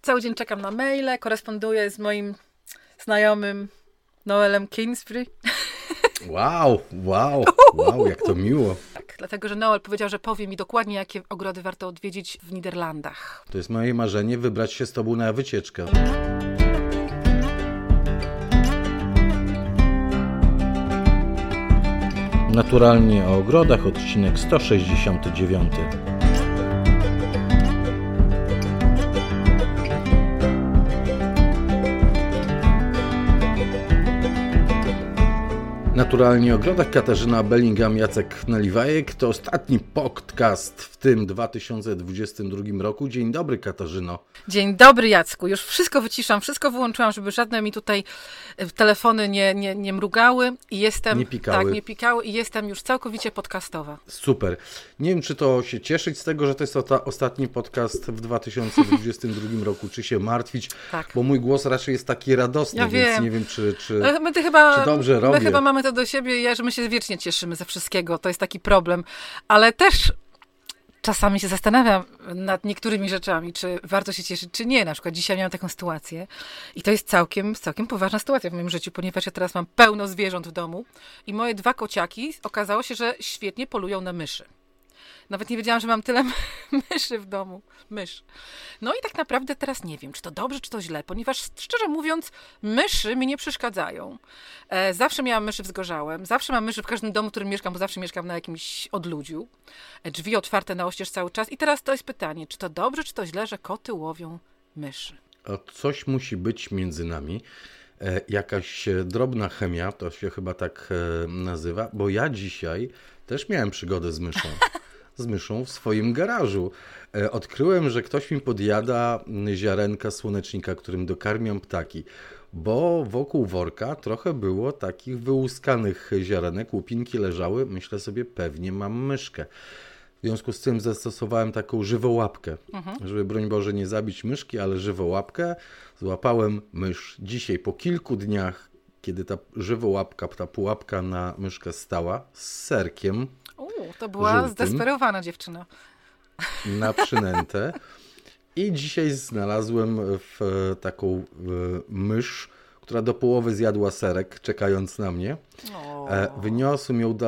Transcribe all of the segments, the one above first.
cały dzień czekam na maile, koresponduję z moim znajomym Noelem Kingsbury. Wow, jak to miło. Tak, dlatego, że Noel powiedział, że powie mi dokładnie, jakie ogrody warto odwiedzić w Niderlandach. To jest moje marzenie, wybrać się z tobą na wycieczkę. Naturalnie o ogrodach, odcinek 169. Naturalnie o ogrodach, Katarzyna Bellingham, Jacek Naliwajek. To ostatni podcast w tym 2022 roku. Dzień dobry, Katarzyno. Dzień dobry, Jacku. Już wszystko wyciszam, wszystko wyłączyłam, żeby żadne mi tutaj telefony nie mrugały. I jestem, nie pikały. Tak, nie pikały i jestem już całkowicie podcastowa. Super. Nie wiem, czy to się cieszyć z tego, że to jest ostatni podcast w 2022 roku, czy się martwić, tak. Bo mój głos raczej jest taki radosny, ja więc wiem. Nie wiem, czy My dobrze robię. chyba mamy to do siebie, że my się wiecznie cieszymy ze wszystkiego. To jest taki problem. Ale też czasami się zastanawiam nad niektórymi rzeczami, czy warto się cieszyć, czy nie. Na przykład dzisiaj miałam taką sytuację i to jest całkiem poważna sytuacja w moim życiu, ponieważ ja teraz mam pełno zwierząt w domu i moje 2 kociaki okazało się, że świetnie polują na myszy. Nawet nie wiedziałam, że mam tyle myszy w domu. No i tak naprawdę teraz nie wiem, czy to dobrze, czy to źle, ponieważ szczerze mówiąc, myszy mi nie przeszkadzają. Zawsze miałam myszy w Zgorzałem, zawsze mam myszy w każdym domu, w którym mieszkam, bo zawsze mieszkam na jakimś odludziu. Drzwi otwarte na oścież cały czas. I teraz to jest pytanie, czy to dobrze, czy to źle, że koty łowią myszy? Coś musi być między nami. Jakaś drobna chemia, to się chyba tak nazywa, bo ja dzisiaj też miałem przygodę z myszą. Z myszą w swoim garażu. Odkryłem, że ktoś mi podjada ziarenka słonecznika, którym dokarmiam ptaki, bo wokół worka trochę było takich wyłuskanych ziarenek, łupinki leżały, myślę sobie, pewnie mam myszkę. W związku z tym zastosowałem taką żywołapkę, żeby broń Boże nie zabić myszki, ale żywołapkę. Złapałem mysz dzisiaj po kilku dniach, kiedy ta żywołapka, ta pułapka na myszkę stała z serkiem. To była żółtym, zdesperowana dziewczyna. Na przynętę. I dzisiaj znalazłem taką mysz, która do połowy zjadła serek, czekając na mnie. Wyniosłem ją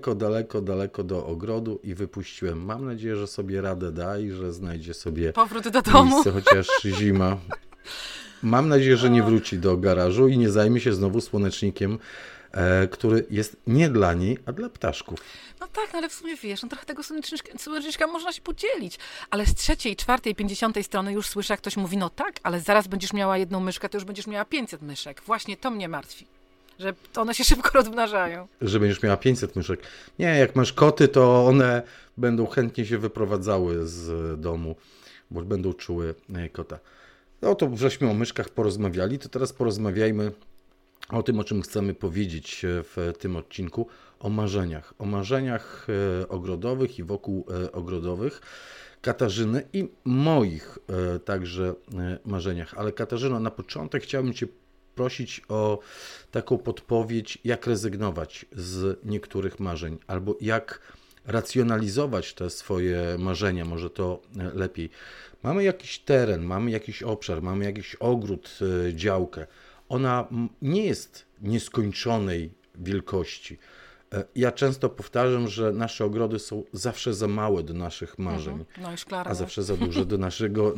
daleko do ogrodu i wypuściłem. Mam nadzieję, że sobie radę da i że znajdzie sobie powrót do domu. Miejsce, chociaż zima. Mam nadzieję, że nie wróci do garażu i nie zajmie się znowu słonecznikiem, który jest nie dla niej, a dla ptaszków. No tak, no ale w sumie wiesz, trochę tego słoneczniczka można się podzielić. Ale z 3., 4., 50. strony już słyszę, jak ktoś mówi, no tak, ale zaraz będziesz miała 1 myszkę, to już będziesz miała 500 myszek. Właśnie to mnie martwi, że one się szybko rozmnażają. Że będziesz miała 500 myszek. Nie, jak masz koty, to one będą chętnie się wyprowadzały z domu, bo będą czuły kota. No to żeśmy o myszkach porozmawiali, to teraz porozmawiajmy o tym, o czym chcemy powiedzieć w tym odcinku, o marzeniach. O marzeniach ogrodowych i wokół ogrodowych Katarzyny i moich także marzeniach. Ale Katarzyno, na początek chciałbym Cię prosić o taką podpowiedź, jak rezygnować z niektórych marzeń, albo jak racjonalizować te swoje marzenia, może to lepiej. Mamy jakiś teren, mamy jakiś obszar, mamy jakiś ogród, działkę. Ona nie jest nieskończonej wielkości. Ja często powtarzam, że nasze ogrody są zawsze za małe do naszych marzeń, No i szklarnie. a zawsze za duże do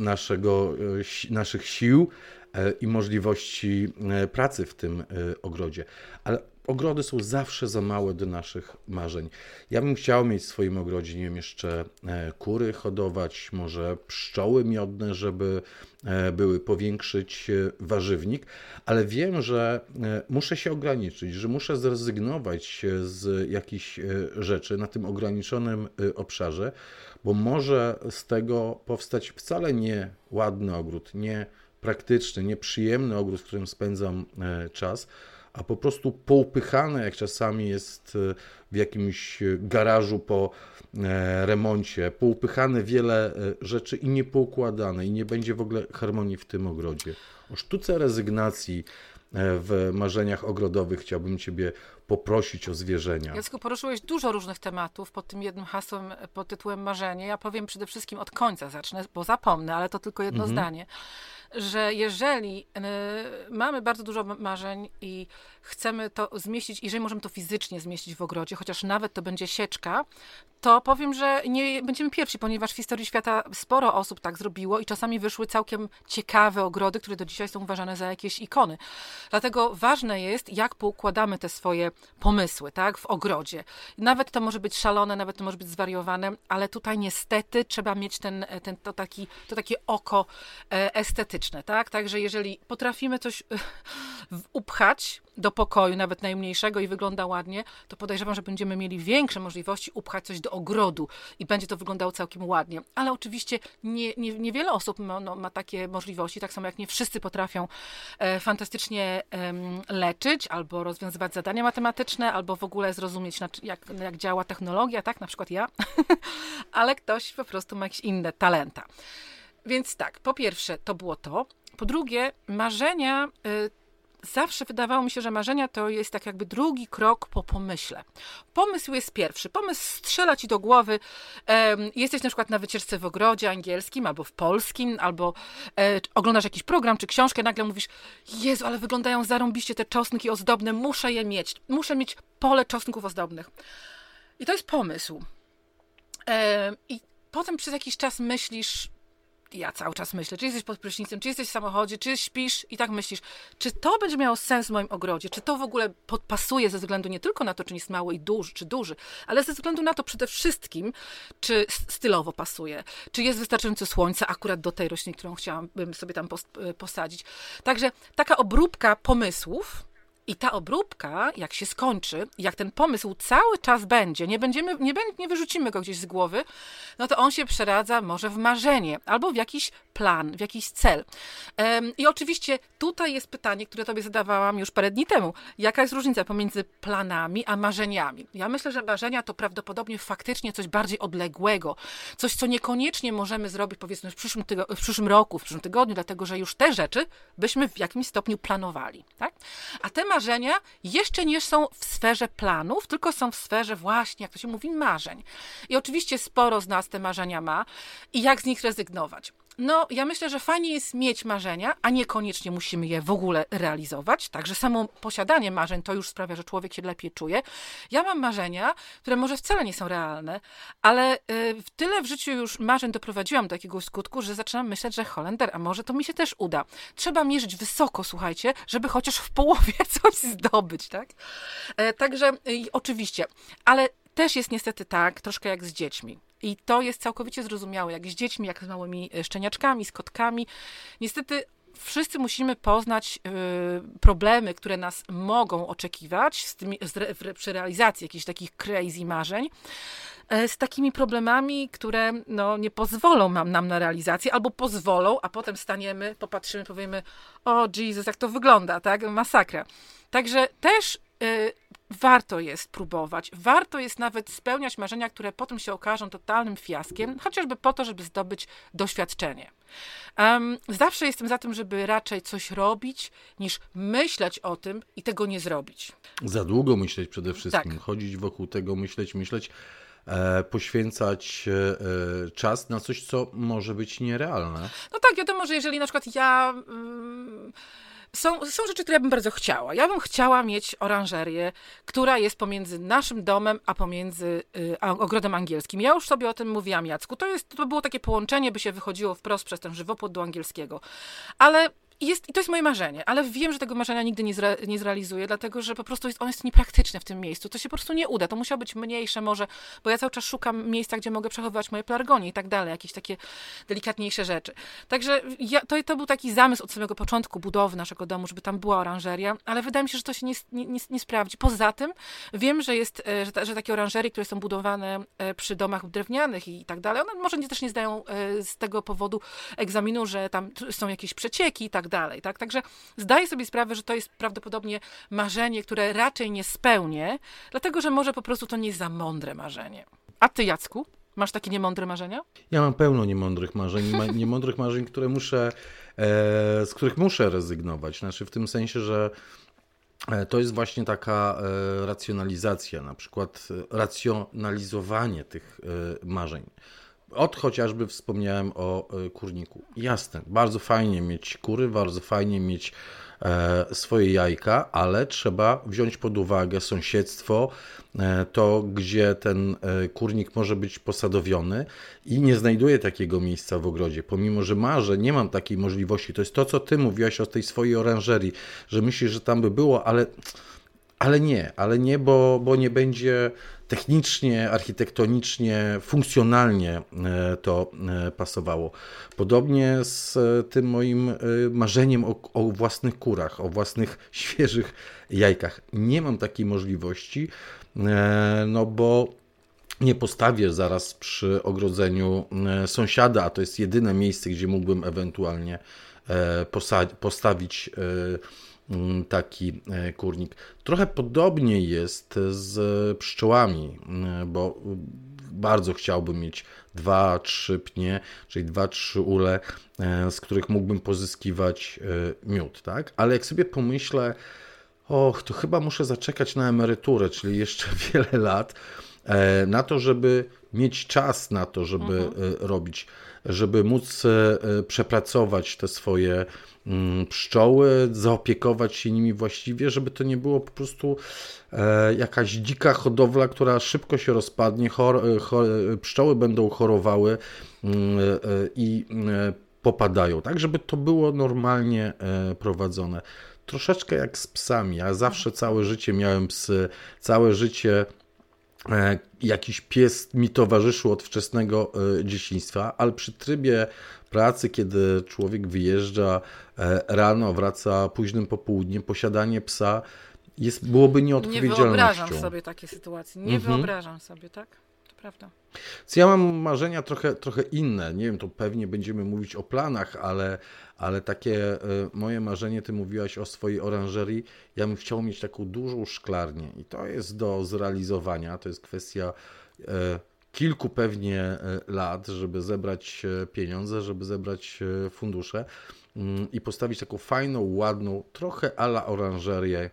naszych sił i możliwości pracy w tym ogrodzie. Ale ogrody są zawsze za małe do naszych marzeń. Ja bym chciał mieć w swoim ogrodzie, nie wiem, jeszcze kury hodować, może pszczoły miodne, żeby były, powiększyć warzywnik, ale wiem, że muszę się ograniczyć, że muszę zrezygnować z jakichś rzeczy na tym ograniczonym obszarze, bo może z tego powstać wcale nie ładny ogród, nie praktyczny, nie przyjemny ogród, w którym spędzam czas, a po prostu poupychane, jak czasami jest w jakimś garażu po remoncie, poupychane wiele rzeczy i niepoukładane i nie będzie w ogóle harmonii w tym ogrodzie. O sztuce rezygnacji w marzeniach ogrodowych chciałbym Ciebie poprosić o zwierzenia. Jacku, poruszyłeś dużo różnych tematów pod tym jednym hasłem, pod tytułem marzenie. Ja powiem przede wszystkim od końca zacznę, bo zapomnę, ale to tylko jedno zdanie. że jeżeli mamy bardzo dużo marzeń i chcemy to zmieścić, jeżeli możemy to fizycznie zmieścić w ogrodzie, chociaż nawet to będzie sieczka, to powiem, że nie będziemy pierwsi, ponieważ w historii świata sporo osób tak zrobiło i czasami wyszły całkiem ciekawe ogrody, które do dzisiaj są uważane za jakieś ikony. Dlatego ważne jest, jak poukładamy te swoje pomysły, tak, w ogrodzie. Nawet to może być szalone, nawet to może być zwariowane, ale tutaj niestety trzeba mieć to takie oko estetyczne, tak? Także jeżeli potrafimy coś upchać do pokoju, nawet najmniejszego i wygląda ładnie, to podejrzewam, że będziemy mieli większe możliwości upchać coś do ogrodu i będzie to wyglądało całkiem ładnie. Ale oczywiście niewiele osób ma takie możliwości, tak samo jak nie wszyscy potrafią fantastycznie leczyć albo rozwiązywać zadania matematyczne, albo w ogóle zrozumieć, jak działa technologia, tak, na przykład ja, ale ktoś po prostu ma jakieś inne talenta. Więc tak, po pierwsze to było to. Po drugie, marzenia, zawsze wydawało mi się, że marzenia to jest tak jakby drugi krok po pomyśle. Pomysł jest pierwszy. Pomysł strzela ci do głowy. Jesteś na przykład na wycieczce w ogrodzie angielskim albo w polskim, albo oglądasz jakiś program czy książkę, nagle mówisz: Jezu, ale wyglądają zarąbiście te czosnki ozdobne, muszę je mieć. Muszę mieć pole czosnków ozdobnych. I to jest pomysł. I potem przez jakiś czas myślisz, ja cały czas myślę, czy jesteś pod prysznicem, czy jesteś w samochodzie, czy śpisz i tak myślisz, czy to będzie miało sens w moim ogrodzie, czy to w ogóle pasuje ze względu nie tylko na to, czy jest mały i duży, czy duży, ale ze względu na to przede wszystkim, czy stylowo pasuje, czy jest wystarczająco słońca akurat do tej rośliny, którą chciałabym sobie tam posadzić. Także taka obróbka pomysłów. I ta obróbka, jak się skończy, jak ten pomysł cały czas będzie, nie wyrzucimy go gdzieś z głowy, no to on się przeradza może w marzenie albo w jakiś plan, w jakiś cel. I oczywiście tutaj jest pytanie, które tobie zadawałam już parę dni temu. Jaka jest różnica pomiędzy planami a marzeniami? Ja myślę, że marzenia to prawdopodobnie faktycznie coś bardziej odległego. Coś, co niekoniecznie możemy zrobić, powiedzmy, w przyszłym roku, w przyszłym tygodniu, dlatego że już te rzeczy byśmy w jakimś stopniu planowali. Tak? A te marzenia jeszcze nie są w sferze planów, tylko są w sferze właśnie, jak to się mówi, marzeń. I oczywiście sporo z nas te marzenia ma i jak z nich rezygnować. No, ja myślę, że fajnie jest mieć marzenia, a niekoniecznie musimy je w ogóle realizować. Także samo posiadanie marzeń to już sprawia, że człowiek się lepiej czuje. Ja mam marzenia, które może wcale nie są realne, ale tyle w życiu już marzeń doprowadziłam do takiego skutku, że zaczynam myśleć, że Holender, a może to mi się też uda. Trzeba mierzyć wysoko, słuchajcie, żeby chociaż w połowie coś zdobyć, tak? Także oczywiście, ale też jest niestety tak, troszkę jak z dziećmi. I to jest całkowicie zrozumiałe, jak z dziećmi, jak z małymi szczeniaczkami, z kotkami. Niestety wszyscy musimy poznać problemy, które nas mogą oczekiwać przy realizacji jakichś takich crazy marzeń, z takimi problemami, które nie pozwolą nam na realizację, albo pozwolą, a potem staniemy, popatrzymy, powiemy: o Jezus, jak to wygląda, tak? Masakra. Także też warto jest próbować, warto jest nawet spełniać marzenia, które potem się okażą totalnym fiaskiem, chociażby po to, żeby zdobyć doświadczenie. Zawsze jestem za tym, żeby raczej coś robić, niż myśleć o tym i tego nie zrobić. Za długo myśleć przede wszystkim, tak. Chodzić wokół tego, myśleć, poświęcać czas na coś, co może być nierealne. No tak, wiadomo, że jeżeli na przykład ja... Są rzeczy, które ja bym bardzo chciała. Ja bym chciała mieć oranżerię, która jest pomiędzy naszym domem, a pomiędzy ogrodem angielskim. Ja już sobie o tym mówiłam, Jacku. To było takie połączenie, by się wychodziło wprost przez ten żywopłot do angielskiego. Ale i to jest moje marzenie, ale wiem, że tego marzenia nigdy nie zrealizuję, dlatego że po prostu ono jest niepraktyczne w tym miejscu. To się po prostu nie uda. To musiało być mniejsze może, bo ja cały czas szukam miejsca, gdzie mogę przechowywać moje pelargonie i tak dalej, jakieś takie delikatniejsze rzeczy. Także to był taki zamysł od samego początku budowy naszego domu, żeby tam była oranżeria, ale wydaje mi się, że to się nie sprawdzi. Poza tym wiem, że takie oranżerie, które są budowane przy domach drewnianych i tak dalej, one może też nie zdają z tego powodu egzaminu, że tam są jakieś przecieki i tak dalej, tak? Także zdaję sobie sprawę, że to jest prawdopodobnie marzenie, które raczej nie spełnię, dlatego że może po prostu to nie jest za mądre marzenie. A ty, Jacku, masz takie niemądre marzenia? Ja mam pełno niemądrych marzeń, z których muszę rezygnować. Znaczy w tym sensie, że to jest właśnie taka racjonalizacja, na przykład racjonalizowanie tych marzeń. chociażby wspomniałem o kurniku. Jasne, bardzo fajnie mieć kury, bardzo fajnie mieć swoje jajka, ale trzeba wziąć pod uwagę sąsiedztwo, to gdzie ten kurnik może być posadowiony i nie znajduję takiego miejsca w ogrodzie. Pomimo, że marzę, nie mam takiej możliwości. To jest to, co ty mówiłaś o tej swojej oranżerii, że myślisz, że tam by było, ale nie, bo nie będzie technicznie, architektonicznie, funkcjonalnie to pasowało. Podobnie z tym moim marzeniem o własnych kurach, o własnych świeżych jajkach. Nie mam takiej możliwości, no bo nie postawię zaraz przy ogrodzeniu sąsiada, a to jest jedyne miejsce, gdzie mógłbym ewentualnie postawić taki kurnik. Trochę podobnie jest z pszczołami, bo bardzo chciałbym mieć 2-3 pnie, czyli 2-3 ule, z których mógłbym pozyskiwać miód, tak? Ale jak sobie pomyślę, to chyba muszę zaczekać na emeryturę, czyli jeszcze wiele lat, na to, żeby mieć czas na to, żeby robić, żeby móc przepracować te swoje pszczoły, zaopiekować się nimi właściwie, żeby to nie było po prostu jakaś dzika hodowla, która szybko się rozpadnie, pszczoły będą chorowały i popadają, tak, żeby to było normalnie prowadzone. Troszeczkę jak z psami. Ja zawsze całe życie miałem psy, całe życie jakiś pies mi towarzyszył od wczesnego dzieciństwa, ale przy trybie pracy, kiedy człowiek wyjeżdża rano, wraca późnym popołudniem, posiadanie psa byłoby nieodpowiedzialnością. Nie wyobrażam sobie takiej sytuacji. Nie wyobrażam sobie, tak? To prawda. Ja mam marzenia trochę inne. Nie wiem, to pewnie będziemy mówić o planach, ale takie moje marzenie, ty mówiłaś o swojej oranżerii, ja bym chciał mieć taką dużą szklarnię i to jest do zrealizowania, to jest kwestia kilku pewnie lat, żeby zebrać pieniądze, żeby zebrać fundusze i postawić taką fajną, ładną, trochę a la oranżerię,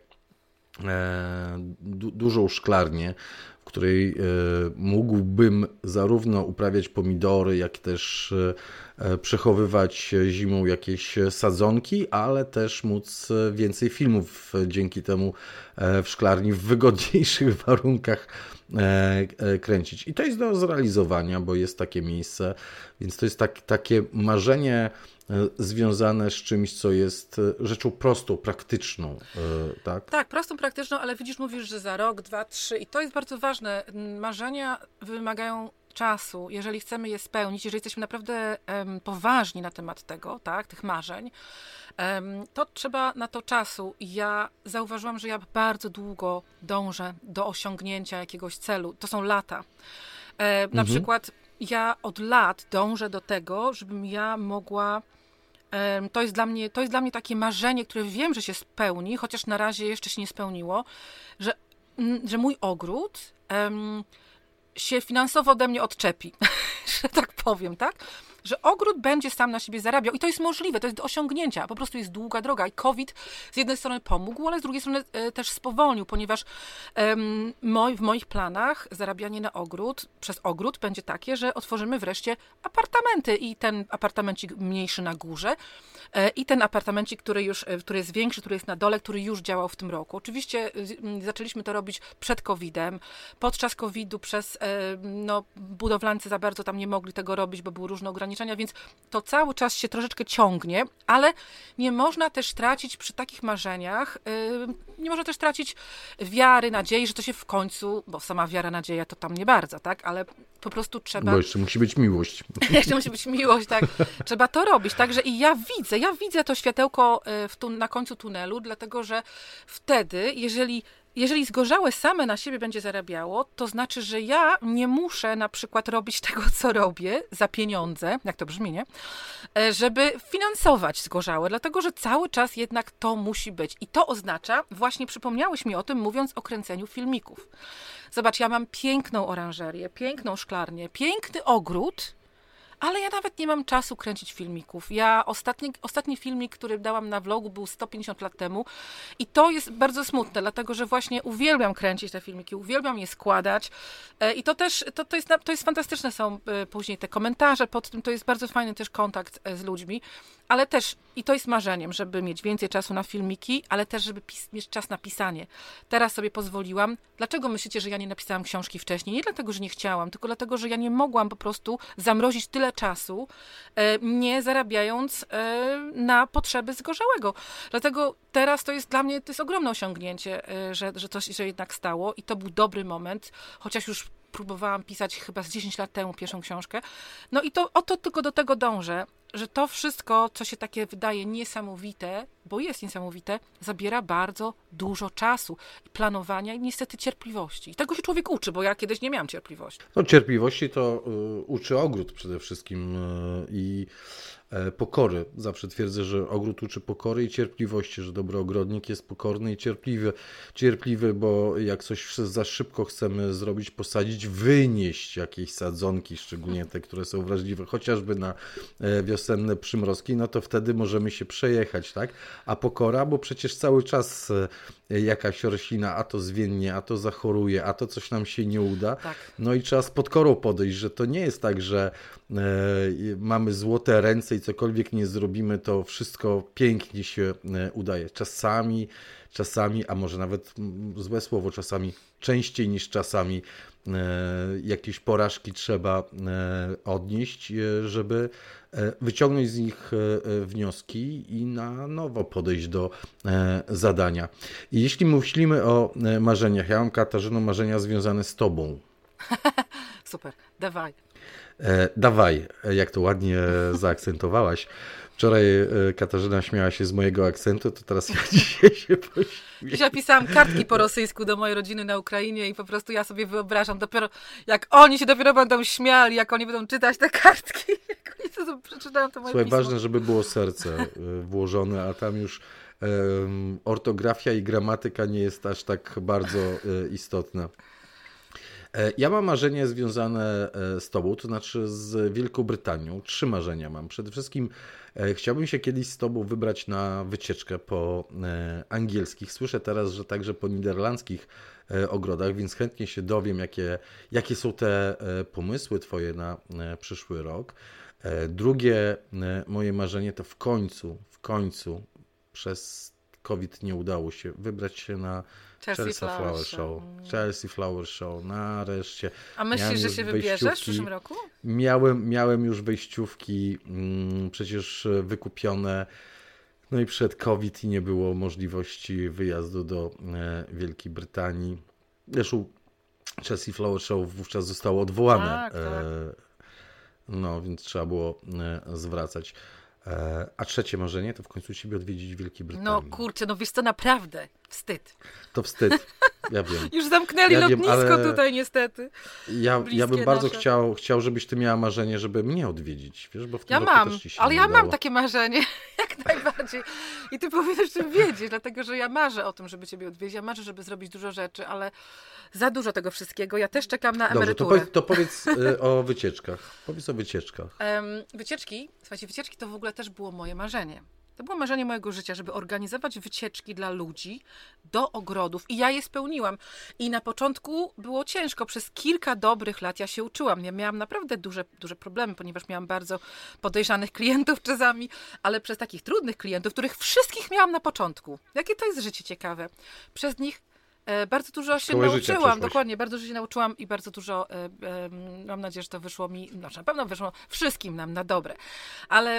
dużą szklarnię, w której mógłbym zarówno uprawiać pomidory, jak też przechowywać zimą jakieś sadzonki, ale też móc więcej filmów dzięki temu w szklarni w wygodniejszych warunkach kręcić. I to jest do zrealizowania, bo jest takie miejsce, więc to jest takie marzenie związane z czymś, co jest rzeczą prostą, praktyczną, tak? Tak, prostą, praktyczną, ale widzisz, mówisz, że za rok, 2, 3 i to jest bardzo ważne. Marzenia wymagają czasu, jeżeli chcemy je spełnić, jeżeli jesteśmy naprawdę poważni na temat tego, tak, tych marzeń, to trzeba na to czasu. Ja zauważyłam, że ja bardzo długo dążę do osiągnięcia jakiegoś celu. To są lata. Na przykład ja od lat dążę do tego, żebym ja mogła. To jest dla mnie takie marzenie, które wiem, że się spełni, chociaż na razie jeszcze się nie spełniło, że mój ogród się finansowo ode mnie odczepi, że tak powiem, tak? Że ogród będzie sam na siebie zarabiał i to jest możliwe, to jest do osiągnięcia, po prostu jest długa droga i COVID z jednej strony pomógł, ale z drugiej strony też spowolnił, ponieważ w moich planach zarabianie na ogród, przez ogród będzie takie, że otworzymy wreszcie apartamenty i ten apartamencik mniejszy na górze i ten apartamencik, który jest większy, który jest na dole, który już działał w tym roku. Oczywiście zaczęliśmy to robić przed COVID-em, podczas COVID-u budowlańcy za bardzo tam nie mogli tego robić, bo były różne ograniczenia, więc to cały czas się troszeczkę ciągnie, ale nie można też tracić przy takich marzeniach, nie można też tracić wiary, nadziei, że to się w końcu, bo sama wiara, nadzieja to tam nie bardzo, tak, ale po prostu trzeba... Bo jeszcze musi być miłość. Jeszcze musi być miłość, tak. Trzeba to robić, także i ja widzę to światełko na końcu tunelu, dlatego, że wtedy, jeżeli zgorzałe same na siebie będzie zarabiało, to znaczy, że ja nie muszę na przykład robić tego, co robię za pieniądze, jak to brzmi, nie? Żeby finansować zgorzałe, dlatego, że cały czas jednak to musi być. I to oznacza, właśnie przypomniałeś mi o tym, mówiąc o kręceniu filmików. Zobacz, ja mam piękną oranżerię, piękną szklarnię, piękny ogród, ale ja nawet nie mam czasu kręcić filmików. Ja ostatni filmik, który dałam na vlogu, był 150 lat temu i to jest bardzo smutne, dlatego że właśnie uwielbiam kręcić te filmiki, uwielbiam je składać i to też, to jest fantastyczne są później te komentarze pod tym, to jest bardzo fajny też kontakt z ludźmi, ale też, i to jest marzeniem, żeby mieć więcej czasu na filmiki, ale też, żeby mieć czas na pisanie. Teraz sobie pozwoliłam. Dlaczego myślicie, że ja nie napisałam książki wcześniej? Nie dlatego, że nie chciałam, tylko dlatego, że ja nie mogłam po prostu zamrozić tyle czasu, nie zarabiając na potrzeby zgorzałego. Dlatego teraz to jest dla mnie, to jest ogromne osiągnięcie, że to się jednak stało i to był dobry moment, chociaż już próbowałam pisać chyba z 10 lat temu pierwszą książkę. No i to tylko do tego dążę, że to wszystko, co się takie wydaje niesamowite, bo jest niesamowite, zabiera bardzo dużo czasu, planowania i niestety cierpliwości. I tego się człowiek uczy, bo ja kiedyś nie miałam cierpliwości. No cierpliwości to uczy ogród przede wszystkim i pokory. Zawsze twierdzę, że ogród uczy pokory i cierpliwości, że dobry ogrodnik jest pokorny i cierpliwy, bo jak coś za szybko chcemy zrobić, posadzić, wynieść jakieś sadzonki, szczególnie te, które są wrażliwe, chociażby na wiosenne przymrozki, no to wtedy możemy się przejechać, tak? A pokora, bo przecież cały czas jakaś roślina, a to zwiędnie, a to zachoruje, a to coś nam się nie uda. Tak. No i trzeba z pokorą podejść, że to nie jest tak, że mamy złote ręce i cokolwiek nie zrobimy, to wszystko pięknie się udaje. Czasami, a może nawet złe słowo, czasami częściej niż czasami jakieś porażki trzeba odnieść, żeby wyciągnąć z nich wnioski i na nowo podejść do zadania. I jeśli myślimy o marzeniach, ja mam, Katarzyno, marzenia związane z Tobą. Super, dawaj. Dawaj, jak to ładnie zaakcentowałaś. Wczoraj Katarzyna śmiała się z mojego akcentu, to teraz ja dzisiaj się pośmieję. Dzisiaj pisałam kartki po rosyjsku do mojej rodziny na Ukrainie i po prostu ja sobie wyobrażam dopiero, jak oni się dopiero będą śmiali, jak oni będą czytać te kartki, jak oni to przeczytają to moje Słuchaj, pismo. ważne, żeby było serce włożone, a tam już ortografia i gramatyka nie jest aż tak bardzo istotna. Ja mam marzenie związane z Tobą, to znaczy z Wielką Brytanią. 3 marzenia mam. Przede wszystkim chciałbym się kiedyś z Tobą wybrać na wycieczkę po angielskich. Słyszę teraz, że także po niderlandzkich ogrodach, więc chętnie się dowiem, jakie są te pomysły Twoje na przyszły rok. Drugie moje marzenie to w końcu przez COVID nie udało się wybrać się na Chelsea Flower Show. Chelsea Flower Show, nareszcie. A myślisz, że się wybierzesz w przyszłym roku? Miałem już wejściówki przecież wykupione, no i przed COVID i nie było możliwości wyjazdu do Wielkiej Brytanii. Zresztą Chelsea Flower Show wówczas zostało odwołane. Tak. No, więc trzeba było zwracać. A trzecie marzenie to w końcu Ciebie odwiedzić w Wielkiej Brytanii. No kurczę, no wiesz co, naprawdę wstyd. To wstyd, ja wiem. Już zamknęli lotnisko tutaj niestety. Ja bym bardzo nasze. chciał, żebyś Ty miała marzenie, żeby mnie odwiedzić. Wiesz, bo w tym Ja roku mam, też ci się ale nie ja udało. mam takie marzenie, jak najbardziej. I Ty powinieneś tym wiedzieć, dlatego że ja marzę o tym, żeby Ciebie odwiedzić. Ja marzę, żeby zrobić dużo rzeczy, ale za dużo tego wszystkiego. Ja też czekam na emeryturę. Dobrze, to powiedz o wycieczkach. Powiedz o wycieczkach. Wycieczki to w ogóle też było moje marzenie. To było marzenie mojego życia, żeby organizować wycieczki dla ludzi do ogrodów i ja je spełniłam. I na początku było ciężko. Przez kilka dobrych lat ja się uczyłam. Ja miałam naprawdę duże problemy, ponieważ miałam bardzo podejrzanych klientów czasami, ale przez takich trudnych klientów, których wszystkich miałam na początku. Jakie to jest życie ciekawe. Przez nich bardzo dużo się nauczyłam, dokładnie, bardzo dużo się nauczyłam i bardzo dużo, mam nadzieję, że to wyszło mi, znaczy na pewno wyszło wszystkim nam na dobre, ale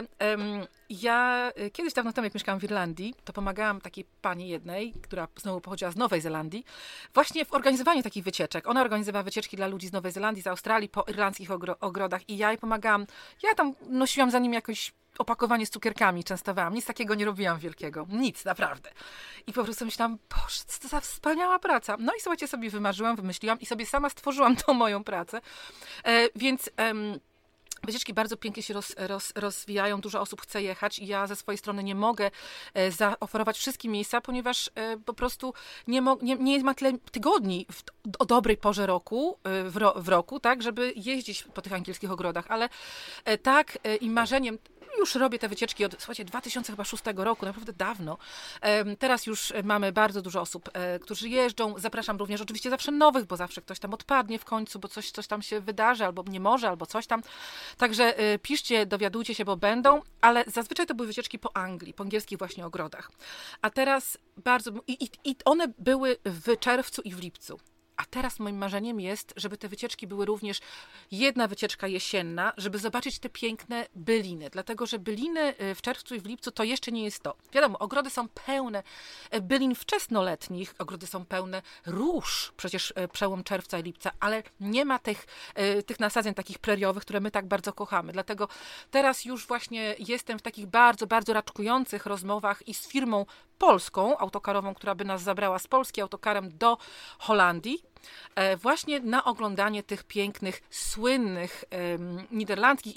ja kiedyś dawno temu, jak mieszkałam w Irlandii, to pomagałam takiej pani jednej, która znowu pochodziła z Nowej Zelandii, właśnie w organizowaniu takich wycieczek. Ona organizowała wycieczki dla ludzi z Nowej Zelandii, z Australii, po irlandzkich ogrodach i ja jej pomagałam. Ja tam nosiłam za nim jakoś opakowanie z cukierkami, częstowałam. Nic takiego nie robiłam wielkiego. Nic, naprawdę. I po prostu myślałam, Boże, co to za wspaniała praca. No i słuchajcie, sobie wymarzyłam, wymyśliłam i sobie sama stworzyłam tą moją pracę. Więc Wycieczki bardzo pięknie się rozwijają, dużo osób chce jechać i ja ze swojej strony nie mogę zaoferować wszystkim miejsca, ponieważ po prostu nie ma tyle tygodni o dobrej porze roku, w roku, tak, żeby jeździć po tych angielskich ogrodach, ale tak i marzeniem. Już robię te wycieczki od, słuchajcie, 2006 roku, naprawdę dawno. Teraz już mamy bardzo dużo osób, którzy jeżdżą. Zapraszam również oczywiście zawsze nowych, bo zawsze ktoś tam odpadnie w końcu, bo coś tam się wydarzy, albo nie może, albo coś tam. Także piszcie, dowiadujcie się, bo będą, ale zazwyczaj to były wycieczki po Anglii, po angielskich właśnie ogrodach. A teraz bardzo... I one były w czerwcu i w lipcu. A teraz moim marzeniem jest, żeby te wycieczki były również jedna wycieczka jesienna, żeby zobaczyć te piękne byliny. Dlatego, że byliny w czerwcu i w lipcu to jeszcze nie jest to. Wiadomo, ogrody są pełne bylin wczesnoletnich, ogrody są pełne róż, przecież przełom czerwca i lipca, ale nie ma tych nasadzeń takich preriowych, które my tak bardzo kochamy. Dlatego teraz już właśnie jestem w takich bardzo, bardzo raczkujących rozmowach i z firmą polską, autokarową, która by nas zabrała z Polski autokarem do Holandii, właśnie na oglądanie tych pięknych, słynnych niderlandzkich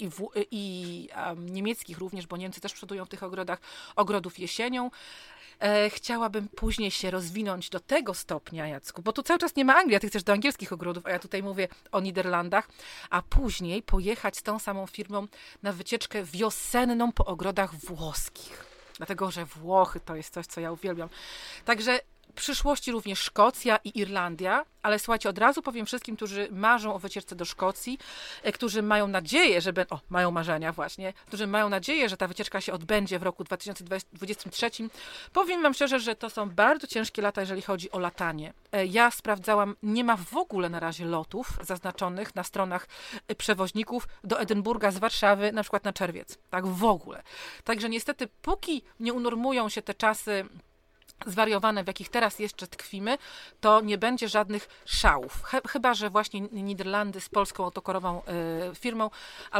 i niemieckich również, bo Niemcy też przodują w tych ogrodów jesienią. Chciałabym później się rozwinąć do tego stopnia, Jacku, bo tu cały czas nie ma Anglii, a ty chcesz do angielskich ogrodów, a ja tutaj mówię o Niderlandach, a później pojechać z tą samą firmą na wycieczkę wiosenną po ogrodach włoskich. Dlatego, że Włochy to jest coś, co ja uwielbiam. Także w przyszłości również Szkocja i Irlandia, ale słuchajcie, od razu powiem wszystkim, którzy marzą o wycieczce do Szkocji, którzy mają nadzieję, że mają marzenia właśnie, którzy mają nadzieję, że ta wycieczka się odbędzie w roku 2023. Powiem wam szczerze, że to są bardzo ciężkie lata, jeżeli chodzi o latanie. Ja sprawdzałam, nie ma w ogóle na razie lotów zaznaczonych na stronach przewoźników do Edynburga z Warszawy, na przykład na czerwiec. Tak w ogóle. Także niestety, póki nie unormują się te czasy zwariowane, w jakich teraz jeszcze tkwimy, to nie będzie żadnych szałów. Chyba że właśnie Niderlandy z polską autokarową firmą,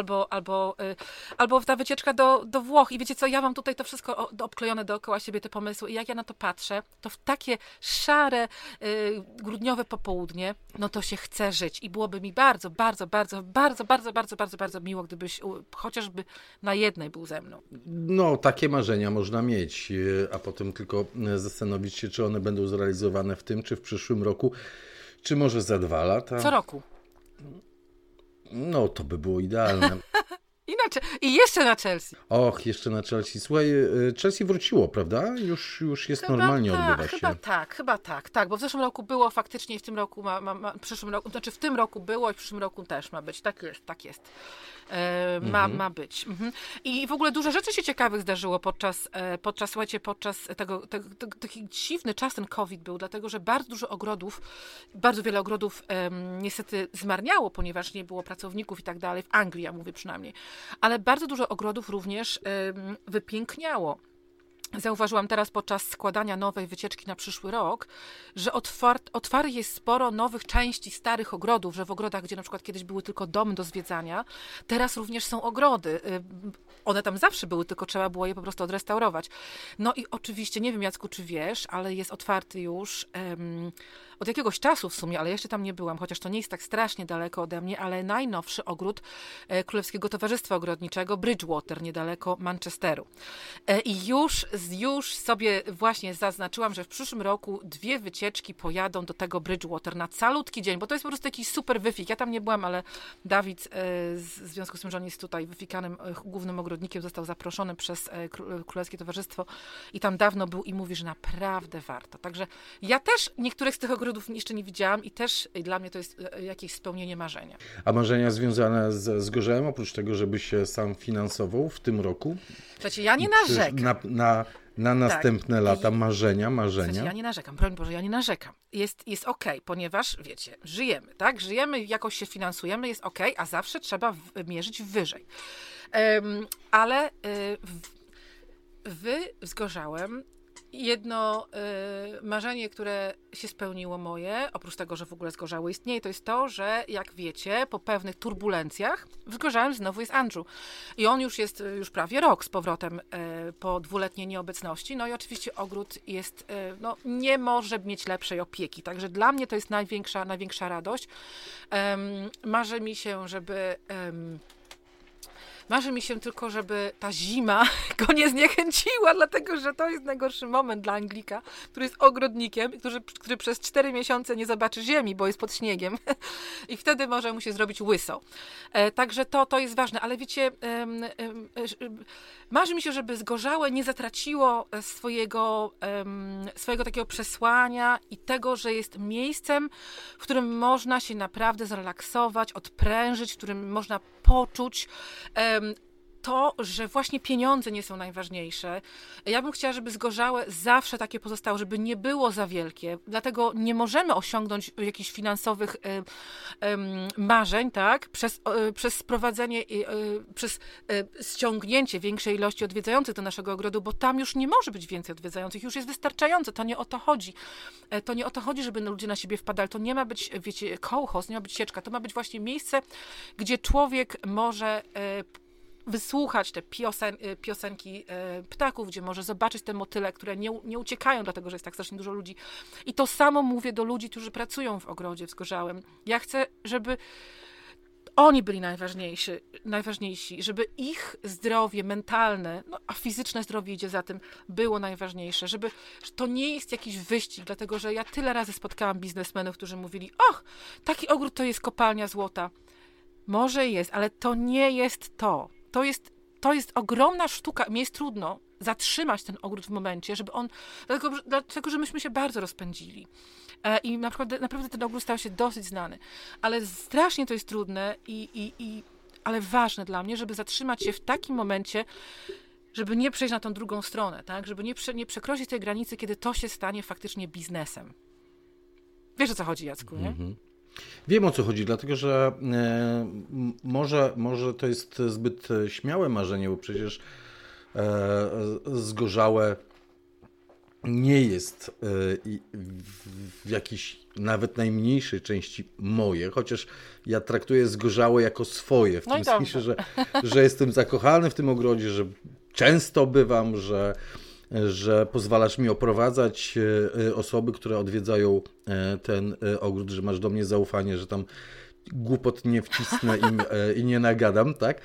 albo ta wycieczka do Włoch. I wiecie co, ja mam tutaj to wszystko obklejone dookoła siebie, te pomysły. I jak ja na to patrzę, to w takie szare, grudniowe popołudnie, no to się chce żyć. I byłoby mi bardzo, bardzo, bardzo, bardzo, bardzo, bardzo, bardzo, bardzo miło, gdybyś chociażby na jednej był ze mną. No, takie marzenia można mieć, a potem tylko zastanowić się, czy one będą zrealizowane w tym, czy w przyszłym roku, czy może za 2 lata. Co roku. No, to by było idealne. I jeszcze na Chelsea. Och, jeszcze na Chelsea. Słuchaj, Chelsea wróciło, prawda? Już jest normalnie, odbywa się. Chyba tak, bo w zeszłym roku było faktycznie i w tym roku w przyszłym roku, znaczy w tym roku było i w przyszłym roku też ma być. Tak jest. Ma być. I w ogóle dużo rzeczy się ciekawych zdarzyło podczas tego taki dziwny czas ten COVID był, dlatego, że bardzo wiele ogrodów niestety zmarniało, ponieważ nie było pracowników i tak dalej, w Anglii, ja mówię przynajmniej. Ale bardzo dużo ogrodów również wypiękniało. Zauważyłam teraz podczas składania nowej wycieczki na przyszły rok, że otwartych jest sporo nowych części starych ogrodów, że w ogrodach, gdzie na przykład kiedyś były tylko domy do zwiedzania, teraz również są ogrody. One tam zawsze były, tylko trzeba było je po prostu odrestaurować. No i oczywiście, nie wiem Jacku, czy wiesz, ale jest otwarty już od jakiegoś czasu w sumie, ale jeszcze tam nie byłam, chociaż to nie jest tak strasznie daleko ode mnie, ale najnowszy ogród Królewskiego Towarzystwa Ogrodniczego Bridgewater, niedaleko Manchesteru. I już sobie właśnie zaznaczyłam, że w przyszłym roku 2 wycieczki pojadą do tego Bridgewater na calutki dzień, bo to jest po prostu jakiś super wyfik. Ja tam nie byłam, ale Dawid, w związku z tym, że on jest tutaj wyfikanym głównym ogrodnikiem, został zaproszony przez Królewskie Towarzystwo i tam dawno był i mówi, że naprawdę warto. Także ja też niektórych z tych ogrodów jeszcze nie widziałam i też dla mnie to jest jakieś spełnienie marzenia. A marzenia związane ze Zgorzałem, oprócz tego, żeby się sam finansował w tym roku? Słuchajcie, ja nie narzekam. Na następne lata marzenia. Słuchajcie, ja nie narzekam, broń Boże, ja nie narzekam. Jest okej, ponieważ wiecie, żyjemy, tak? Żyjemy, jakoś się finansujemy, jest okej, a zawsze trzeba mierzyć wyżej. Ale Zgorzałem. Jedno marzenie, które się spełniło moje, oprócz tego, że w ogóle Zgorzały istnieje, to jest to, że jak wiecie, po pewnych turbulencjach w Zgorzałem znowu jest Andrew. I on już jest prawie rok z powrotem po 2-letniej nieobecności. No i oczywiście ogród jest, nie może mieć lepszej opieki. Także dla mnie to jest największa radość. Marzy mi się, żeby Marzy mi się tylko, żeby ta zima go nie zniechęciła, dlatego że to jest najgorszy moment dla Anglika, który jest ogrodnikiem, który przez 4 miesiące nie zobaczy ziemi, bo jest pod śniegiem i wtedy może mu się zrobić łyso. Także to jest ważne, ale wiecie, marzy mi się, żeby Zgorzałe nie zatraciło swojego takiego przesłania i tego, że jest miejscem, w którym można się naprawdę zrelaksować, odprężyć, w którym można poczuć to, że właśnie pieniądze nie są najważniejsze. Ja bym chciała, żeby Zgorzałe zawsze takie pozostało, żeby nie było za wielkie. Dlatego nie możemy osiągnąć jakichś finansowych marzeń, tak? Przez sprowadzenie, przez ściągnięcie większej ilości odwiedzających do naszego ogrodu, bo tam już nie może być więcej odwiedzających, już jest wystarczająco. To nie o to chodzi. To nie o to chodzi, żeby ludzie na siebie wpadali. To nie ma być, wiecie, kołchoz, nie ma być sieczka. To ma być właśnie miejsce, gdzie człowiek może wysłuchać te piosenki ptaków, gdzie może zobaczyć te motyle, które nie uciekają, dlatego że jest tak strasznie dużo ludzi. I to samo mówię do ludzi, którzy pracują w ogrodzie w Zgorzałym. Ja chcę, żeby oni byli najważniejsi, żeby ich zdrowie mentalne, a fizyczne zdrowie idzie za tym, było najważniejsze, że to nie jest jakiś wyścig, dlatego że ja tyle razy spotkałam biznesmenów, którzy mówili, taki ogród to jest kopalnia złota. Może jest, ale to nie jest to. To jest ogromna sztuka. Mnie jest trudno zatrzymać ten ogród w momencie, żeby on... Dlatego że myśmy się bardzo rozpędzili. I naprawdę ten ogród stał się dosyć znany. Ale strasznie to jest trudne ale ważne dla mnie, żeby zatrzymać się w takim momencie, żeby nie przejść na tą drugą stronę, tak? Żeby nie przekroczyć tej granicy, kiedy to się stanie faktycznie biznesem. Wiesz, o co chodzi, Jacku, nie? Mhm. Wiem, o co chodzi, dlatego że może to jest zbyt śmiałe marzenie, bo przecież Zgorzałe nie jest w jakiejś nawet najmniejszej części moje, chociaż ja traktuję Zgorzałe jako swoje, w tym sensie, że jestem zakochany w tym ogrodzie, że często bywam, że pozwalasz mi oprowadzać osoby, które odwiedzają ten ogród, że masz do mnie zaufanie, że tam głupot nie wcisnę im i nie nagadam, tak?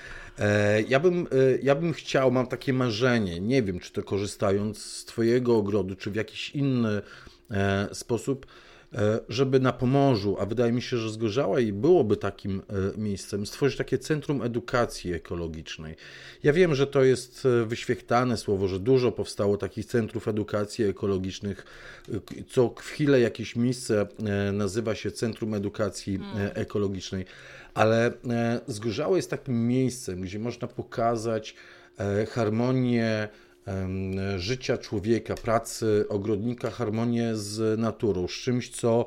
Ja bym chciał, mam takie marzenie, nie wiem, czy to korzystając z twojego ogrodu, czy w jakiś inny sposób, żeby na Pomorzu, a wydaje mi się, że Zgorzałe i byłoby takim miejscem, stworzyć takie centrum edukacji ekologicznej. Ja wiem, że to jest wyświechtane słowo, że dużo powstało takich centrów edukacji ekologicznych, co chwilę jakieś miejsce nazywa się Centrum Edukacji Ekologicznej, ale Zgorzałe jest takim miejscem, gdzie można pokazać harmonię życia człowieka, pracy ogrodnika, harmonię z naturą, z czymś, co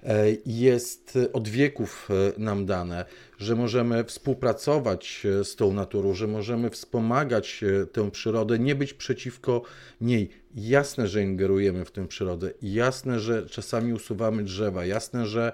jest od wieków nam dane, że możemy współpracować z tą naturą, że możemy wspomagać tę przyrodę, nie być przeciwko niej. Jasne, że ingerujemy w tę przyrodę, jasne, że czasami usuwamy drzewa, jasne, że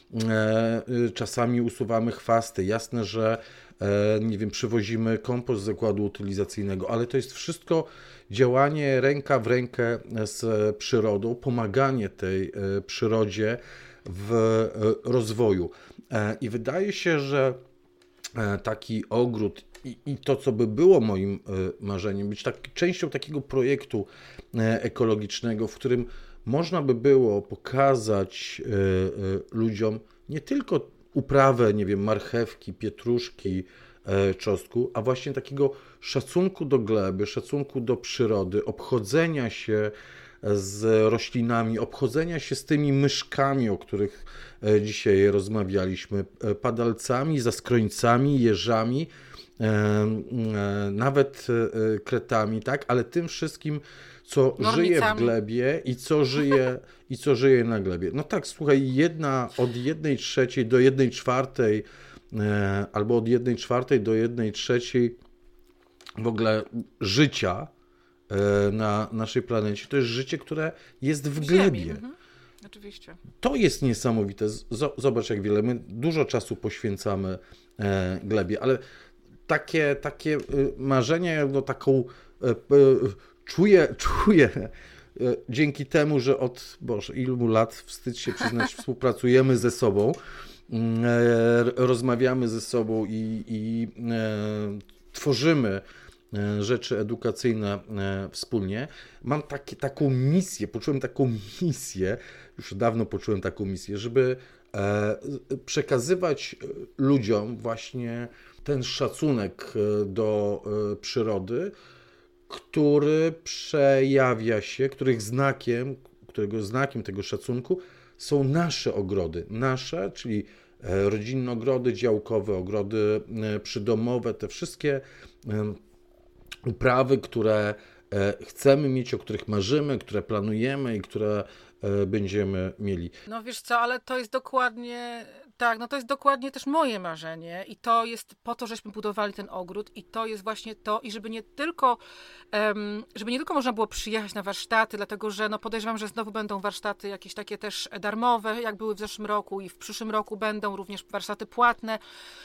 czasami usuwamy chwasty, jasne, że nie wiem, przywozimy kompost z zakładu utylizacyjnego, ale to jest wszystko działanie ręka w rękę z przyrodą, pomaganie tej przyrodzie w rozwoju. I wydaje się, że taki ogród i to, co by było moim marzeniem, być częścią takiego projektu ekologicznego, w którym można by było pokazać ludziom nie tylko uprawę, nie wiem, marchewki, pietruszki, czosnku, a właśnie takiego szacunku do gleby, szacunku do przyrody, obchodzenia się z roślinami, obchodzenia się z tymi myszkami, o których dzisiaj rozmawialiśmy, padalcami, zaskrońcami, jeżami, nawet kretami, tak, ale tym wszystkim, co żyje w glebie i co żyje na glebie. No tak, słuchaj, od 1/3 do 1/4 albo od 1/4 do 1/3 w ogóle życia na naszej planecie, to jest życie, które jest w glebie. Oczywiście. To jest niesamowite. Zobacz, jak wiele. My dużo czasu poświęcamy glebie, ale takie marzenie, no taką czuję dzięki temu, że od ilu lat, wstyd się przyznać, współpracujemy ze sobą, rozmawiamy ze sobą i tworzymy rzeczy edukacyjne wspólnie. Mam taką misję, już dawno poczułem taką misję, żeby przekazywać ludziom właśnie ten szacunek do przyrody, który przejawia się, którego znakiem tego szacunku są nasze ogrody. Nasze, czyli rodzinne ogrody działkowe, ogrody przydomowe, te wszystkie uprawy, które chcemy mieć, o których marzymy, które planujemy i które będziemy mieli. No wiesz co, ale to jest dokładnie, tak, no to jest dokładnie też moje marzenie i to jest po to, żeśmy budowali ten ogród i to jest właśnie to i żeby nie tylko można było przyjechać na warsztaty, dlatego że no podejrzewam, że znowu będą warsztaty jakieś takie też darmowe, jak były w zeszłym roku i w przyszłym roku będą również warsztaty płatne,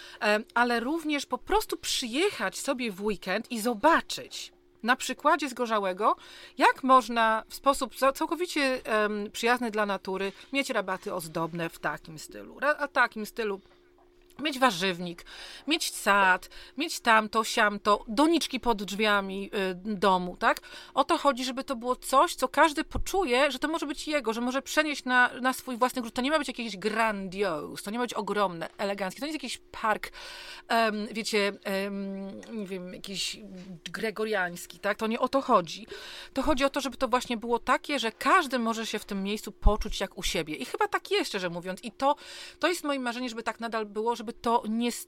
ale również po prostu przyjechać sobie w weekend i zobaczyć na przykładzie Zgorzałego, jak można w sposób całkowicie przyjazny dla natury mieć rabaty ozdobne w takim stylu. Mieć warzywnik, mieć sad, mieć tamto, siamto, doniczki pod drzwiami domu, tak? O to chodzi, żeby to było coś, co każdy poczuje, że to może być jego, że może przenieść na swój własny gród. To nie ma być jakiś grandiose, to nie ma być ogromne, eleganckie, to nie jest jakiś park, wiecie, nie wiem, jakiś gregoriański, tak? To nie o to chodzi. To chodzi o to, żeby to właśnie było takie, że każdy może się w tym miejscu poczuć jak u siebie. I chyba tak jest, szczerze mówiąc. I to jest moje marzenie, żeby tak nadal było, żeby to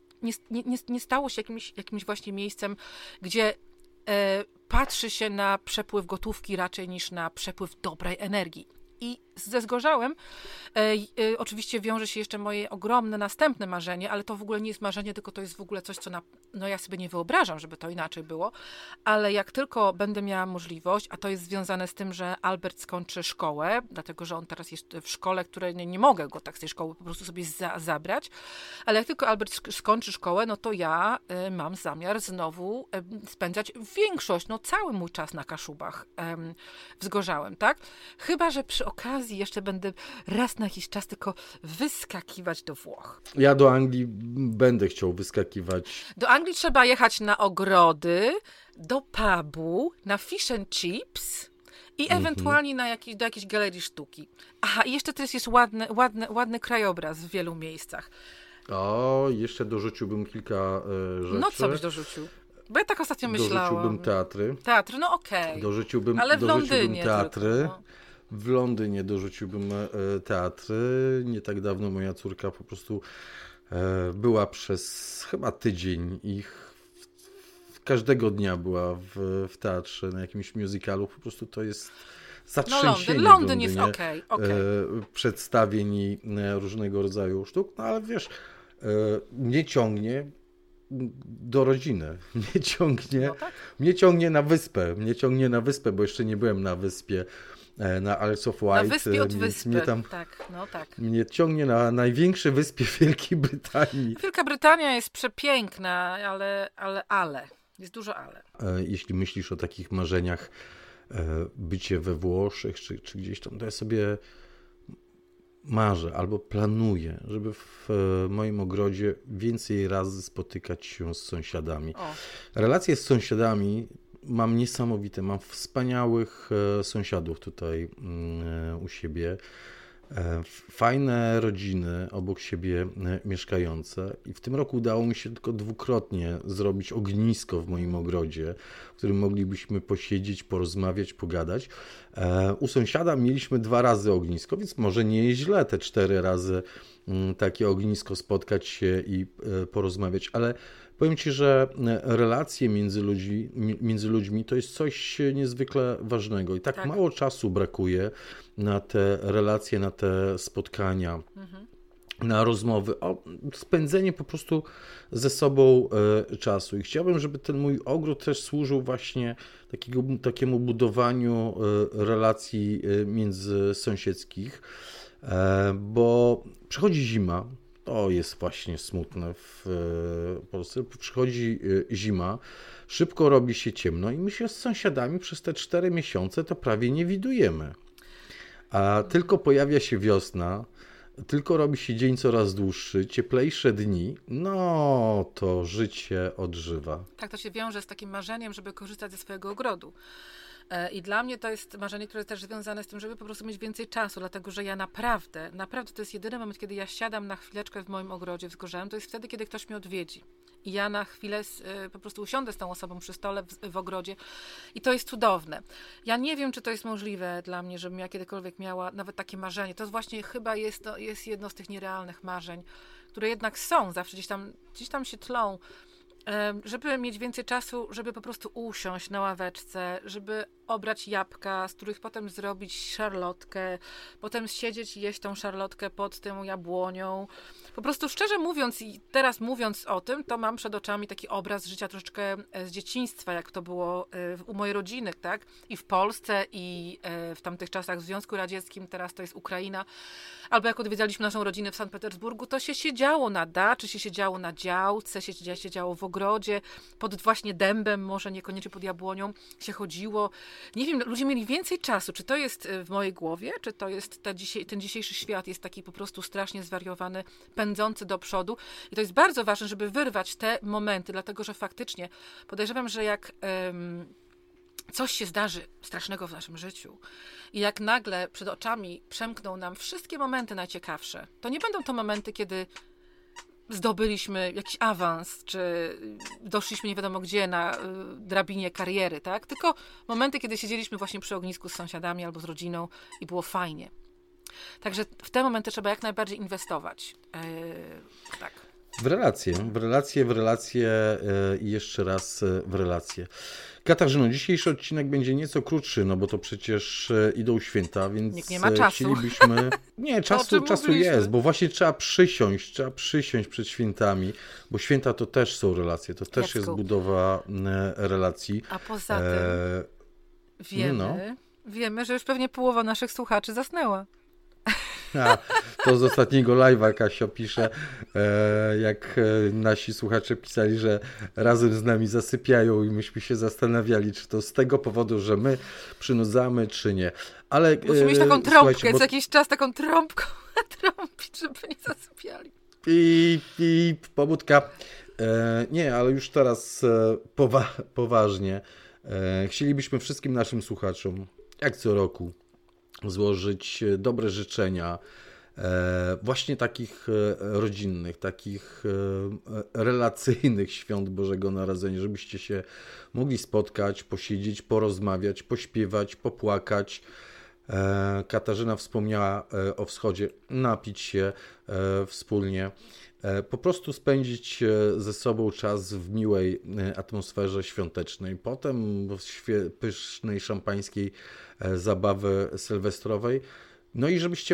nie stało się jakimś właśnie miejscem, gdzie patrzy się na przepływ gotówki raczej niż na przepływ dobrej energii. I ze Zgorzałem oczywiście wiąże się jeszcze moje ogromne następne marzenie, ale to w ogóle nie jest marzenie, tylko to jest w ogóle coś, co no ja sobie nie wyobrażam, żeby to inaczej było, ale jak tylko będę miała możliwość, a to jest związane z tym, że Albert skończy szkołę, dlatego że on teraz jest w szkole, której nie mogę go tak z tej szkoły po prostu sobie zabrać, ale jak tylko Albert skończy szkołę, no to ja mam zamiar znowu spędzać większość, no cały mój czas na Kaszubach w Zgorzałem, tak? Chyba że przy okazji jeszcze będę raz na jakiś czas tylko wyskakiwać do Włoch. Ja do Anglii będę chciał wyskakiwać. Do Anglii trzeba jechać na ogrody, do pubu, na fish and chips i ewentualnie do jakiejś galerii sztuki. Aha, i jeszcze też jest ładny krajobraz w wielu miejscach. O, jeszcze dorzuciłbym kilka rzeczy. No co byś dorzucił? Bo ja tak ostatnio myślałam. Dorzuciłbym teatry. Teatry, no okej. Ale w Londynie teatry. tylko, no. W Londynie dorzuciłbym teatry. Nie tak dawno moja córka po prostu była przez chyba tydzień i każdego dnia była w teatrze na jakimś musicalu. Po prostu to jest zatrzęsienie no Londyn jest okej. Przedstawień i różnego rodzaju sztuk. No ale wiesz, mnie ciągnie do rodziny. Mnie ciągnie na wyspę, bo jeszcze nie byłem na wyspie, na Isles of Wight. Na wyspie od wyspy. Tak. Mnie ciągnie na największej wyspie Wielkiej Brytanii. Wielka Brytania jest przepiękna, ale. Jest dużo ale. Jeśli myślisz o takich marzeniach, bycie we Włoszech, czy gdzieś tam, to ja sobie marzę albo planuję, żeby w moim ogrodzie więcej razy spotykać się z sąsiadami. Relacje z sąsiadami mam niesamowite, mam wspaniałych sąsiadów tutaj u siebie, fajne rodziny obok siebie mieszkające i w tym roku udało mi się tylko dwukrotnie zrobić ognisko w moim ogrodzie, w którym moglibyśmy posiedzieć, porozmawiać, pogadać. U sąsiada mieliśmy 2 razy ognisko, więc może nie jest źle te 4 razy takie ognisko, spotkać się i porozmawiać, ale powiem Ci, że relacje między ludźmi to jest coś niezwykle ważnego i tak mało czasu brakuje na te relacje, na te spotkania, na rozmowy, o spędzenie po prostu ze sobą czasu. I chciałbym, żeby ten mój ogród też służył właśnie takiemu budowaniu relacji międzysąsiedzkich, bo przychodzi zima. To jest właśnie smutne w Polsce. Przychodzi zima, szybko robi się ciemno i my się z sąsiadami przez te 4 miesiące to prawie nie widujemy. A tylko pojawia się wiosna, tylko robi się dzień coraz dłuższy, cieplejsze dni, no to życie odżywa. Tak, to się wiąże z takim marzeniem, żeby korzystać ze swojego ogrodu. I dla mnie to jest marzenie, które jest też związane z tym, żeby po prostu mieć więcej czasu, dlatego że ja naprawdę to jest jedyny moment, kiedy ja siadam na chwileczkę w moim ogrodzie wzgorzałym, to jest wtedy, kiedy ktoś mnie odwiedzi. I ja na chwilę po prostu usiądę z tą osobą przy stole w ogrodzie i to jest cudowne. Ja nie wiem, czy to jest możliwe dla mnie, żebym ja kiedykolwiek miała nawet takie marzenie. To właśnie chyba jest jedno z tych nierealnych marzeń, które jednak są, zawsze gdzieś tam się tlą, żeby mieć więcej czasu, żeby po prostu usiąść na ławeczce, żeby obrać jabłka, z których potem zrobić szarlotkę, potem siedzieć i jeść tą szarlotkę pod tą jabłonią. Po prostu szczerze mówiąc i teraz mówiąc o tym, to mam przed oczami taki obraz życia troszeczkę z dzieciństwa, jak to było u mojej rodziny, tak? I w Polsce, i w tamtych czasach w Związku Radzieckim, teraz to jest Ukraina. Albo jak odwiedzaliśmy naszą rodzinę w Sankt Petersburgu, to się siedziało na daczy, się siedziało na działce, się siedziało w ogrodzie, pod właśnie dębem, może niekoniecznie pod jabłonią, się chodziło. Nie wiem, ludzie mieli więcej czasu. Czy to jest w mojej głowie, czy to jest ten dzisiejszy świat jest taki po prostu strasznie zwariowany, pędzący do przodu. I to jest bardzo ważne, żeby wyrwać te momenty, dlatego że faktycznie podejrzewam, że jak coś się zdarzy strasznego w naszym życiu i jak nagle przed oczami przemkną nam wszystkie momenty najciekawsze, to nie będą to momenty, kiedy zdobyliśmy jakiś awans, czy doszliśmy nie wiadomo gdzie na drabinie kariery, tak? Tylko momenty, kiedy siedzieliśmy właśnie przy ognisku z sąsiadami albo z rodziną i było fajnie. Także w te momenty trzeba jak najbardziej inwestować. Tak. W relacje i jeszcze raz w relacje. Katarzyno, dzisiejszy odcinek będzie nieco krótszy, no bo to przecież idą święta, więc nikt nie ma czasu. Chcielibyśmy... Nie, czasu jest, bo właśnie trzeba przysiąść przed świętami, bo święta to też są relacje, to też jest budowa relacji. A poza tym wiemy, że już pewnie połowa naszych słuchaczy zasnęła. To z ostatniego live'a Kasia pisze, jak nasi słuchacze pisali, że razem z nami zasypiają i myśmy się zastanawiali, czy to z tego powodu, że my przynudzamy, czy nie. Ale musimy mieć taką trąbkę, co jakiś czas taką trąbką trąbić, żeby nie zasypiali. Pobudka. Nie, ale już teraz poważnie. Chcielibyśmy wszystkim naszym słuchaczom, jak co roku, złożyć dobre życzenia, właśnie takich rodzinnych, takich relacyjnych świąt Bożego Narodzenia, żebyście się mogli spotkać, posiedzieć, porozmawiać, pośpiewać, popłakać. Katarzyna wspomniała o wschodzie, napić się wspólnie, po prostu spędzić ze sobą czas w miłej atmosferze świątecznej, potem w pysznej szampańskiej zabawy sylwestrowej. No i żebyście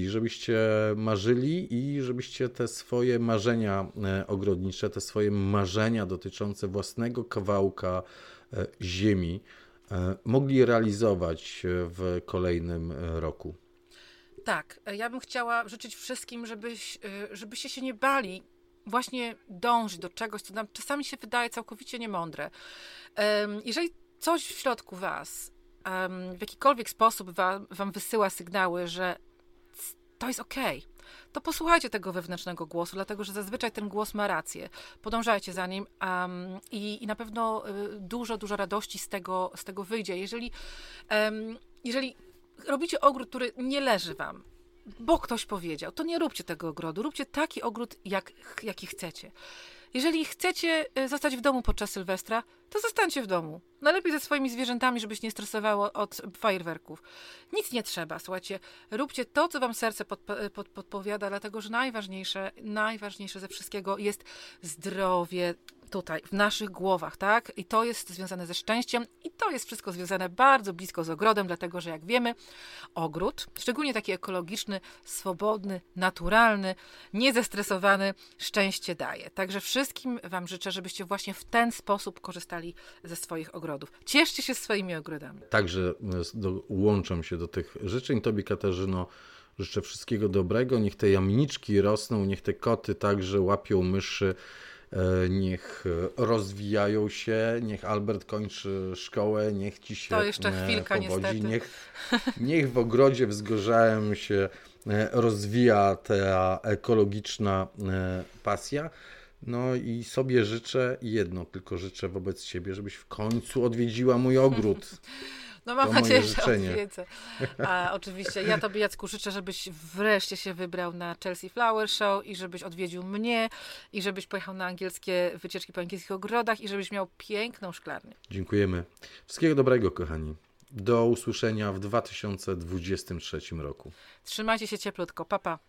marzyli i żebyście te swoje marzenia ogrodnicze, te swoje marzenia dotyczące własnego kawałka ziemi mogli realizować w kolejnym roku. Tak, ja bym chciała życzyć wszystkim, żebyście się nie bali właśnie dążyć do czegoś, co nam czasami się wydaje całkowicie niemądre. Jeżeli coś w środku was w jakikolwiek sposób wam wysyła sygnały, że to jest okej, to posłuchajcie tego wewnętrznego głosu, dlatego że zazwyczaj ten głos ma rację. Podążajcie za nim i na pewno dużo radości z tego wyjdzie. Jeżeli robicie ogród, który nie leży wam, bo ktoś powiedział, to nie róbcie tego ogrodu. Róbcie taki ogród, jaki chcecie. Jeżeli chcecie zostać w domu podczas Sylwestra, to zostańcie w domu. Najlepiej ze swoimi zwierzętami, żebyś nie stresowało od fajerwerków. Nic nie trzeba, słuchajcie. Róbcie to, co wam serce podpowiada, dlatego że najważniejsze ze wszystkiego jest zdrowie tutaj, w naszych głowach, tak? I to jest związane ze szczęściem i to jest wszystko związane bardzo blisko z ogrodem, dlatego że jak wiemy, ogród, szczególnie taki ekologiczny, swobodny, naturalny, niezestresowany, szczęście daje. Także wszystkim wam życzę, żebyście właśnie w ten sposób korzystali ze swoich ogrodów. Cieszcie się swoimi ogrodami. Także łączam się do tych życzeń. Tobie, Katarzyno, życzę wszystkiego dobrego. Niech te jamniczki rosną, niech te koty także łapią myszy, niech rozwijają się, niech Albert kończy szkołę, niech ci się to jeszcze chwilka, powodzi, niestety. Niech w ogrodzie wzgorzałem się rozwija ta ekologiczna pasja. No i sobie życzę, jedno tylko życzę wobec ciebie, żebyś w końcu odwiedziła mój ogród. No mam To nadzieję, moje że życzenie. odwiedzę. A oczywiście ja tobie, Jacku, życzę, żebyś wreszcie się wybrał na Chelsea Flower Show i żebyś odwiedził mnie i żebyś pojechał na angielskie wycieczki po angielskich ogrodach i żebyś miał piękną szklarnię. Dziękujemy. Wszystkiego dobrego, kochani. Do usłyszenia w 2023 roku. Trzymajcie się cieplutko. Pa, pa.